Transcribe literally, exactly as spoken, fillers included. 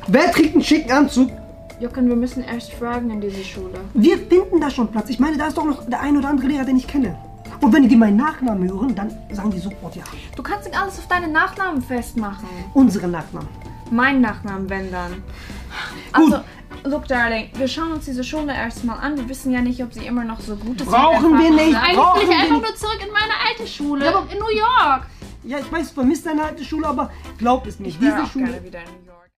Wer trägt einen schicken Anzug? Jochen, wir müssen erst fragen in diese Schule. Wir finden da schon Platz. Ich meine, da ist doch noch der ein oder andere Lehrer, den ich kenne. Und wenn die meinen Nachnamen hören, dann sagen die sofort ja. Du kannst nicht alles auf deinen Nachnamen festmachen. Unseren Nachnamen. Mein Nachnamen, wenn dann. Also, look, Darling, wir schauen uns diese Schule erstmal an. Wir wissen ja nicht, ob sie immer noch so gut ist. Brauchen wir nicht. Eigentlich Brauchen will ich wir einfach nicht. nur zurück in meine alte Schule, Ja, aber- in New York. Ja, ich weiß, du vermisst deine alte Schule, aber glaub es mir, Ich wäre diese auch Schule... gerne wieder in New York.